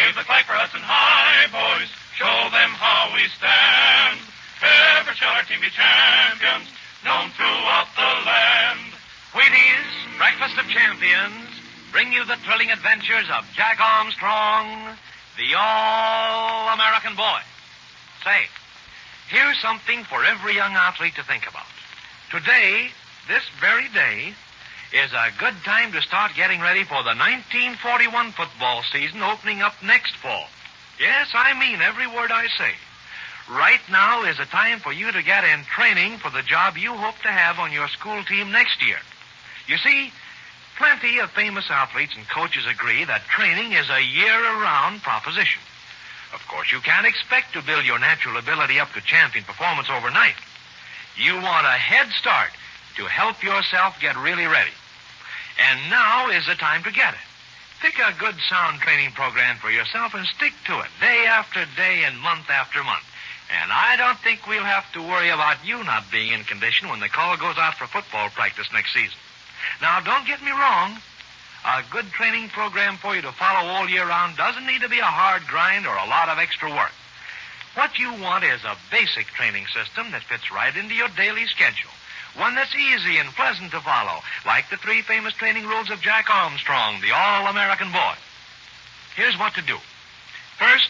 Raise a flag for Hudson High, boys. Show them how we stand. Ever shall our team be champions, known throughout the land. Wheaties, Breakfast of Champions, bring you the thrilling adventures of Jack Armstrong, the All-American Boy. Say, here's something for every young athlete to think about. Today, this very day, is a good time to start getting ready for the 1941 football season opening up next fall. Yes, I mean every word I say. Right now is a time for you to get in training for the job you hope to have on your school team next year. You see, plenty of famous athletes and coaches agree that training is a year-round proposition. Of course, you can't expect to build your natural ability up to champion performance overnight. You want a head start to help yourself get really ready. And now is the time to get it. Pick a good sound training program for yourself and stick to it day after day and month after month. And I don't think we'll have to worry about you not being in condition when the call goes out for football practice next season. Now, don't get me wrong. A good training program for you to follow all year round doesn't need to be a hard grind or a lot of extra work. What you want is a basic training system that fits right into your daily schedule. One that's easy and pleasant to follow, like the 3 famous training rules of Jack Armstrong, the All-American Boy. Here's what to do. First,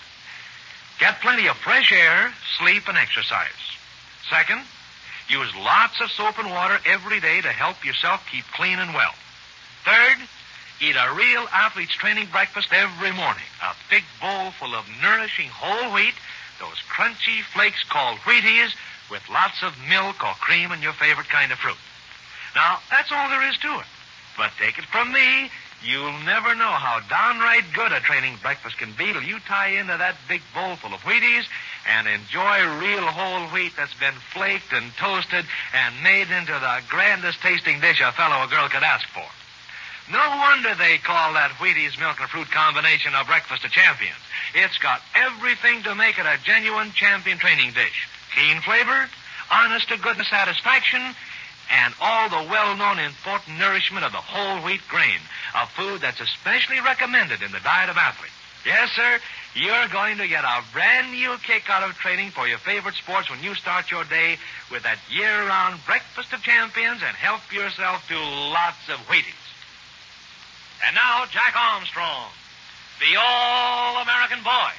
get plenty of fresh air, sleep, and exercise. Second, use lots of soap and water every day to help yourself keep clean and well. Third, eat a real athlete's training breakfast every morning. A big bowl full of nourishing whole wheat, those crunchy flakes called Wheaties, with lots of milk or cream and your favorite kind of fruit. Now, that's all there is to it. But take it from me, you'll never know how downright good a training breakfast can be till you tie into that big bowl full of Wheaties and enjoy real whole wheat that's been flaked and toasted and made into the grandest tasting dish a fellow or girl could ask for. No wonder they call that Wheaties milk and fruit combination a breakfast of champions. It's got everything to make it a genuine champion training dish. Keen flavor, honest-to-goodness satisfaction, and all the well-known important nourishment of the whole wheat grain, a food that's especially recommended in the diet of athletes. Yes, sir, you're going to get a brand new kick out of training for your favorite sports when you start your day with that year-round breakfast of champions and help yourself to lots of Wheaties. And now, Jack Armstrong, the All-American Boy.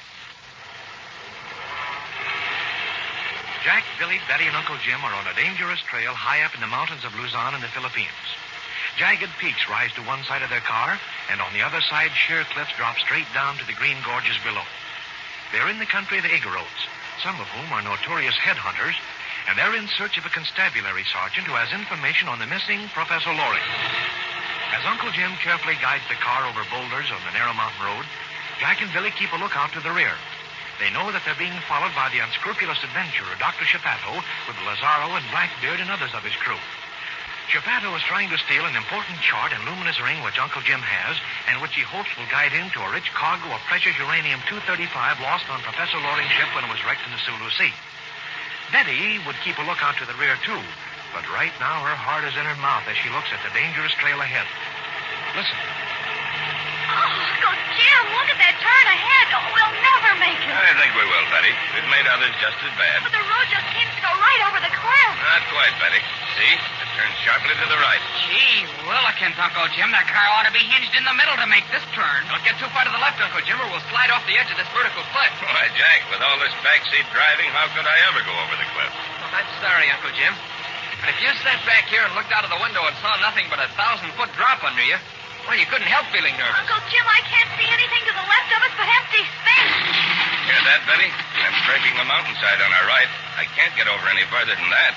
Jack, Billy, Betty, and Uncle Jim are on a dangerous trail high up in the mountains of Luzon in the Philippines. Jagged peaks rise to one side of their car, and on the other side, sheer cliffs drop straight down to the green gorges below. They're in the country of the Igorots, some of whom are notorious headhunters, and they're in search of a constabulary sergeant who has information on the missing Professor Loring. As Uncle Jim carefully guides the car over boulders on the narrow mountain road, Jack and Billy keep a lookout to the rear. They know that they're being followed by the unscrupulous adventurer, Dr. Chapato, with Lazaro and Blackbeard and others of his crew. Chapato is trying to steal an important chart and luminous ring which Uncle Jim has, and which he hopes will guide him to a rich cargo of precious uranium-235 lost on Professor Loring's ship when it was wrecked in the Sulu Sea. Betty would keep a lookout to the rear, too, but right now her heart is in her mouth as she looks at the dangerous trail ahead. Listen. Oh, Uncle Jim, look at that turn ahead. Oh, we'll never make it. I think we will, Betty. We've made others just as bad. But the road just seems to go right over the cliff. Not quite, Betty. See? It turns sharply to the right. Gee willikins, Uncle Jim. That car ought to be hinged in the middle to make this turn. Don't get too far to the left, Uncle Jim, or we'll slide off the edge of this vertical cliff. Why, Jack, with all this backseat driving, how could I ever go over the cliff? Oh, I'm sorry, Uncle Jim. But if you sat back here and looked out of the window and saw nothing but a 1,000-foot drop under you, well, you couldn't help feeling nervous. Uncle Jim, I can't see anything to the left of us but empty space. Hear that, Betty? I'm scraping the mountainside on our right. I can't get over any farther than that.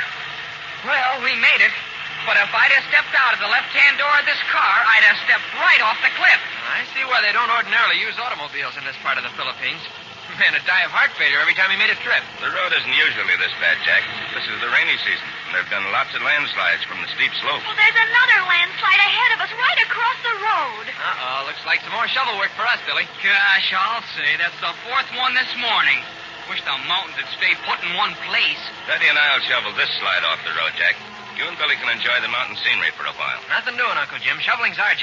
Well, we made it. But if I'd have stepped out of the left-hand door of this car, I'd have stepped right off the cliff. I see why they don't ordinarily use automobiles in this part of the Philippines. Man would die of heart failure every time he made a trip. The road isn't usually this bad, Jack. This is the rainy season, and they've done lots of landslides from the steep slopes. Well, there's another landslide ahead of us, right across the road. Uh-oh, looks like some more shovel work for us, Billy. Gosh, I'll say, that's the 4th one this morning. Wish the mountains would stay put in one place. Betty and I'll shovel this slide off the road, Jack. You and Billy can enjoy the mountain scenery for a while. Nothing doing, Uncle Jim. Shoveling's our job.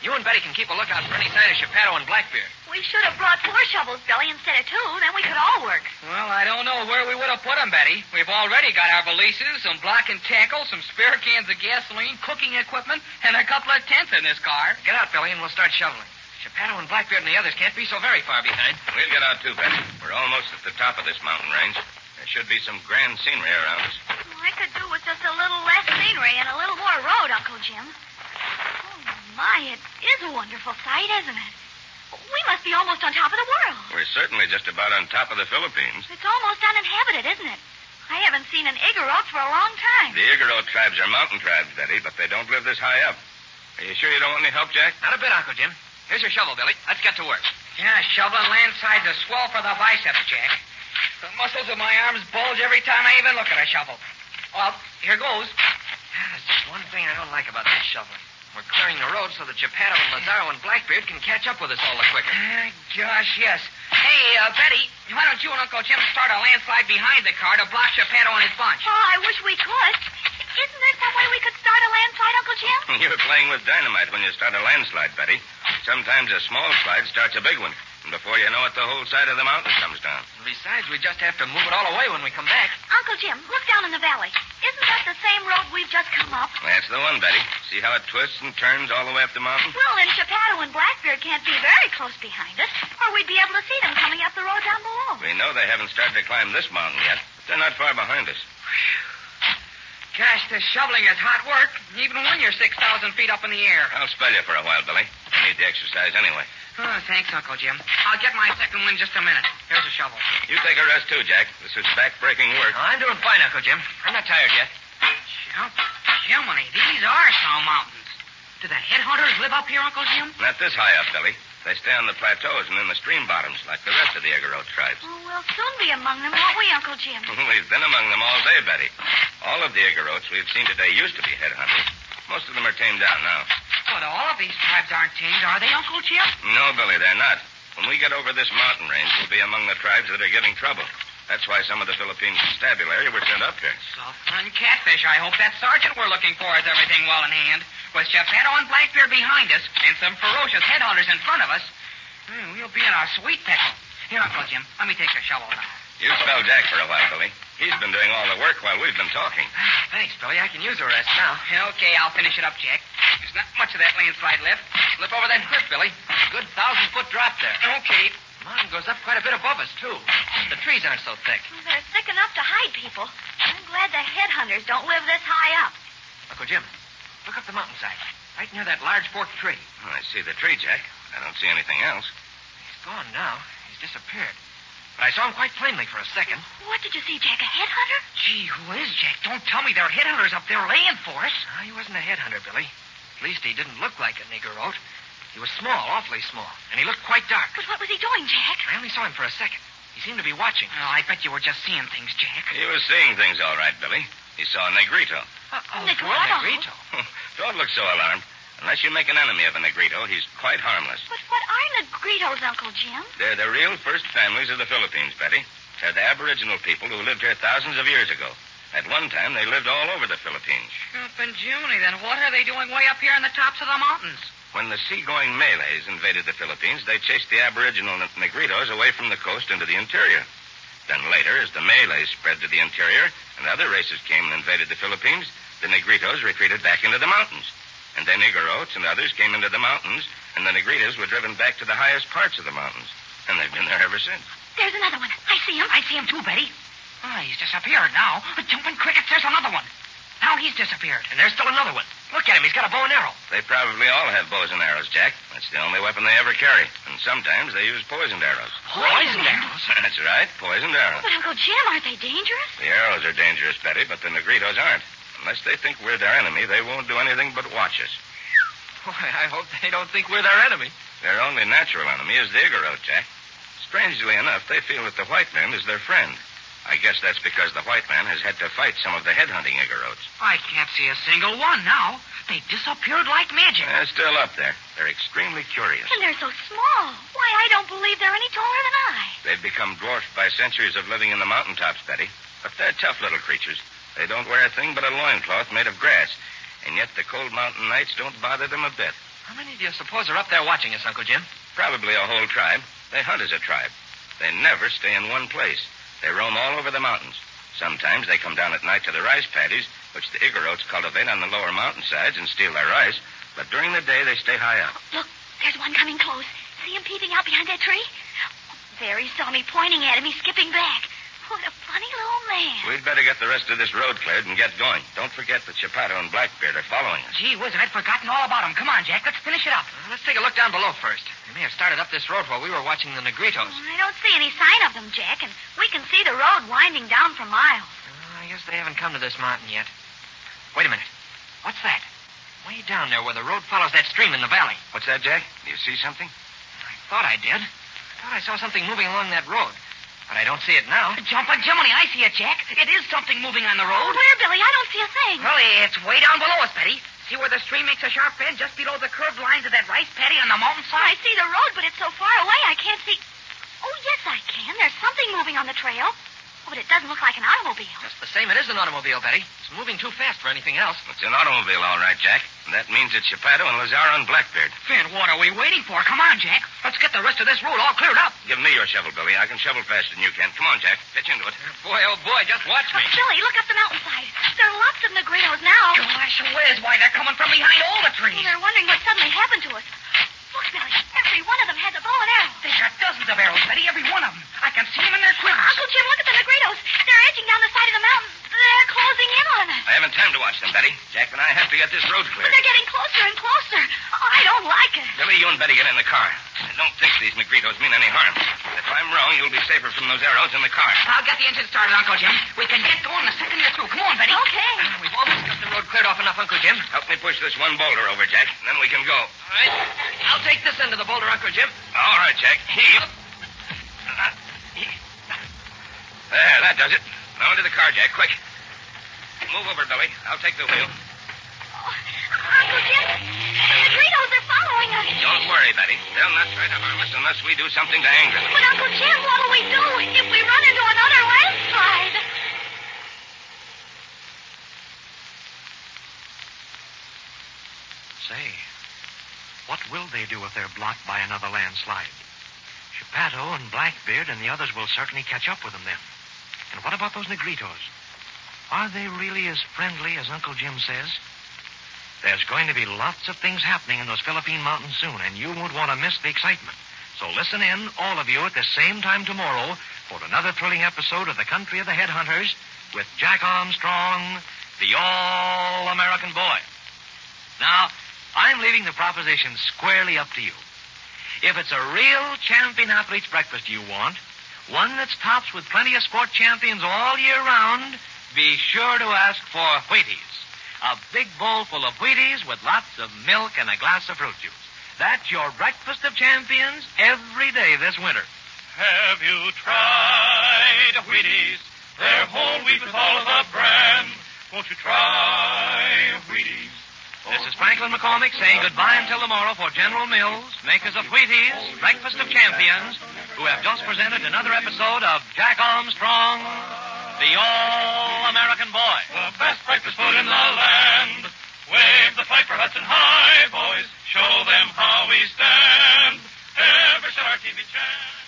You and Betty can keep a lookout for any sign of Geppetto and Blackbeard. We should have brought 4 shovels, Billy, instead of 2. Then we could all work. Well, I don't know where we would have put them, Betty. We've already got our valises, some block and tackle, some spare cans of gasoline, cooking equipment, and a couple of tents in this car. Get out, Billy, and we'll start shoveling. Geppetto and Blackbeard and the others can't be so very far behind. We'll get out too, Betty. We're almost at the top of this mountain range. There should be some grand scenery around us. I could do with just a little less scenery and a little more road, Uncle Jim. Oh, my, it is a wonderful sight, isn't it? We must be almost on top of the world. We're certainly just about on top of the Philippines. It's almost uninhabited, isn't it? I haven't seen an Igorot for a long time. The Igorot tribes are mountain tribes, Betty, but they don't live this high up. Are you sure you don't want any help, Jack? Not a bit, Uncle Jim. Here's your shovel, Billy. Let's get to work. Yeah, shoveling landside's a swell for the biceps, Jack. The muscles of my arms bulge every time I even look at a shovel. Well, here goes. There's just one thing I don't like about this shoveling. We're clearing the road so that Geppetto and Lazaro and Blackbeard can catch up with us all the quicker. Gosh, yes. Hey, Betty, why don't you and Uncle Jim start a landslide behind the car to block Geppetto and his bunch? Oh, I wish we could. Isn't there some way we could start a landslide, Uncle Jim? You're playing with dynamite when you start a landslide, Betty. Sometimes a small slide starts a big one. And before you know it, the whole side of the mountain comes down. Besides, we just have to move it all away when we come back. Uncle Jim, look down in the valley. Isn't that the same road we've just come up? That's the one, Betty. See how it twists and turns all the way up the mountain? Well, then Geppetto and Blackbeard can't be very close behind us, or we'd be able to see them coming up the road down below. We know they haven't started to climb this mountain yet, but they're not far behind us. Gosh, this shoveling is hot work, even when you're 6,000 feet up in the air. I'll spell you for a while, Billy. I need the exercise anyway. Oh, thanks, Uncle Jim. I'll get my second one in just a minute. Here's a shovel. You take a rest, too, Jack. This is back-breaking work. Oh, I'm doing fine, Uncle Jim. I'm not tired yet. Jiminy, these are some mountains. Do the headhunters live up here, Uncle Jim? Not this high up, Billy. They stay on the plateaus and in the stream bottoms like the rest of the Igorot tribes. Oh, we'll soon be among them, won't we, Uncle Jim? We've been among them all day, Betty. All of the Igorots we've seen today used to be headhunters. Most of them are tamed down now. But all of these tribes aren't tamed, are they, Uncle Jim? No, Billy, they're not. When we get over this mountain range, we'll be among the tribes that are giving trouble. That's why some of the Philippine constabulary were sent up here. Southern catfish. I hope that sergeant we're looking for has everything well in hand. With Geppetto and Blackbeard behind us and some ferocious headhunters in front of us, we'll be in a sweet pickle. Here, Uncle Jim, let me take your shovel now. You spell Jack for a while, Billy. He's been doing all the work while we've been talking. Thanks, Billy. I can use a rest now. Okay, I'll finish it up, Jack. There's not much of that landslide left. Slip over that cliff, Billy. A good 1,000-foot drop there. Okay. The mountain goes up quite a bit above us, too. The trees aren't so thick. Well, they're thick enough to hide people. I'm glad the headhunters don't live this high up. Uncle Jim, look up the mountainside. Right near that large forked tree. Oh, I see the tree, Jack. I don't see anything else. He's gone now. He's disappeared. But I saw him quite plainly for a second. What did you see, Jack? A headhunter? Gee, who is Jack? Don't tell me there are headhunters up there laying for us. No, he wasn't a headhunter, Billy. At least he didn't look like a Igorot. He was small, awfully small, and he looked quite dark. But what was he doing, Jack? I only saw him for a secon. He seemed to be watching. Oh, I bet you were just seeing things, Jack. He was seeing things all right, Billy. He saw a Negrito. Negrito? Negrito. Don't look so alarmed. Unless you make an enemy of a Negrito, he's quite harmless. But what are Negritos, Uncle Jim? They're the real first families of the Philippines, Betty. They're the aboriginal people who lived here thousands of years ago. At one time, they lived all over the Philippines. Up in Jiminy, then what are they doing way up here in the tops of the mountains? When the seagoing Malays invaded the Philippines, they chased the aboriginal Negritos away from the coast into the interior. Then later, as the Malays spread to the interior and other races came and invaded the Philippines, the Negritos retreated back into the mountains. And then Igorots and others came into the mountains, and the Negritos were driven back to the highest parts of the mountains. And they've been there ever since. There's another one. I see him. I see him too, Betty. Oh, he's disappeared now. But jumping crickets, there's another one. Now he's disappeared. And there's still another one. Look at him. He's got a bow and arrow. They probably all have bows and arrows, Jack. That's the only weapon they ever carry. And sometimes they use poisoned arrows. Poisoned arrows? That's right, poisoned arrows. But, Uncle Jim, aren't they dangerous? The arrows are dangerous, Betty, but the Negritos aren't. Unless they think we're their enemy, they won't do anything but watch us. Boy, I hope they don't think we're their enemy. Their only natural enemy is the Igorot, Jack. Strangely enough, they feel that the white man is their friend. I guess that's because the white man has had to fight some of the headhunting Igorots. I can't see a single one now. They disappeared like magic. They're still up there. They're extremely curious. And they're so small. Why, I don't believe they're any taller than I. They've become dwarfed by centuries of living in the mountaintops, Betty. But they're tough little creatures. They don't wear a thing but a loincloth made of grass. And yet the cold mountain nights don't bother them a bit. How many do you suppose are up there watching us, Uncle Jim? Probably a whole tribe. They hunt as a tribe. They never stay in one place. They roam all over the mountains. Sometimes they come down at night to the rice paddies, which the Igorots cultivate on the lower mountainsides, and steal their rice. But during the day, they stay high up. Look, there's one coming close. See him peeping out behind that tree? There he saw me pointing at him. He's skipping back. What a funny little man. We'd better get the rest of this road cleared and get going. Don't forget that Chapato and Blackbeard are following us. Gee whiz, I'd forgotten all about them. Come on, Jack. Let's finish it up. Let's take a look down below first. They may have started up this road while we were watching the Negritos. I don't see any sign of them, Jack, and we can see the road winding down for miles. I guess they haven't come to this mountain yet. Wait a minute. What's that? Way down there where the road follows that stream in the valley. What's that, Jack? Do you see something? I thought I did. I thought I saw something moving along that road. But I don't see it now. Jumping Jiminy, I see it, Jack. It is something moving on the road. Where, Billy? I don't see a thing. Well, it's way down below us, Betty. See where the stream makes a sharp bend just below the curved lines of that rice paddy on the mountainside? I see the road, but it's so far away I can't see. Oh, yes, I can. There's something moving on the trail. Oh, but it doesn't look like an automobile. Just the same, it is an automobile, Betty. It's moving too fast for anything else. It's an automobile, all right, Jack. And that means it's Chapato and Lazaro and Blackbeard. Then what are we waiting for? Come on, Jack. Let's get the rest of this road all cleared up. Give me your shovel, Billy. I can shovel faster than you can. Come on, Jack. Pitch into it. Boy, oh boy, just watch me. Billy, look up the mountainside. There are lots of Negritos now. Gosh whiz, why, they're coming from behind all the trees. They're wondering what suddenly happened to us. Look, Billy, every one of them has a bow and arrow. They got dozens of arrows, Betty, every one of them. I can see them in their quivers. Uncle Jim, look at the Negritos. They're edging down the side of the mountain. They're closing in on us. I haven't time to watch them, Betty. Jack and I have to get this road But cleared. they're getting closer and closer. Oh, I don't like it. Billy, you and Betty get in the car. I don't think these Negritos mean any harm. If I'm wrong, you'll be safer from those arrows in the car. I'll get the engine started, Uncle Jim. We can get going the second you're through. Come on, Betty. Okay. We've almost got the road cleared off enough, Uncle Jim. Help me push this one boulder over, Jack, and then we can go. All right. I'll take this end of the boulder, Uncle Jim. All right, Jack. Heave. There, that does it. Now into the car, Jack, quick. Move over, Billy. I'll take the wheel. Oh, Uncle Jim, the Negritos are following us. Don't worry, Betty. They'll not try to harm us unless we do something to anger them. But, Uncle Jim, what'll we do if we run into another landslide? Say, what will they do if they're blocked by another landslide? Chapato and Blackbeard and the others will certainly catch up with them then. And what about those Negritos? Are they really as friendly as Uncle Jim says? There's going to be lots of things happening in those Philippine mountains soon, and you won't want to miss the excitement. So listen in, all of you, at the same time tomorrow for another thrilling episode of The Country of the Headhunters with Jack Armstrong, the All-American Boy. Now, I'm leaving the proposition squarely up to you. If it's a real champion athlete's breakfast you want, one that's tops with plenty of sport champions all year round, be sure to ask for Wheaties. A big bowl full of Wheaties with lots of milk and a glass of fruit juice. That's your breakfast of champions every day this winter. Have you tried Wheaties? They're whole wheat with all of the bran. Won't you try Wheaties? This is Franklin McCormick saying goodbye until tomorrow for General Mills, makers of Wheaties, Breakfast of Champions, who have just presented another episode of Jack Armstrong, the All-American Boy. The best breakfast food in the land. Wave the flag for Hudson High, boys. Show them how we stand. Ever shall our team be champions.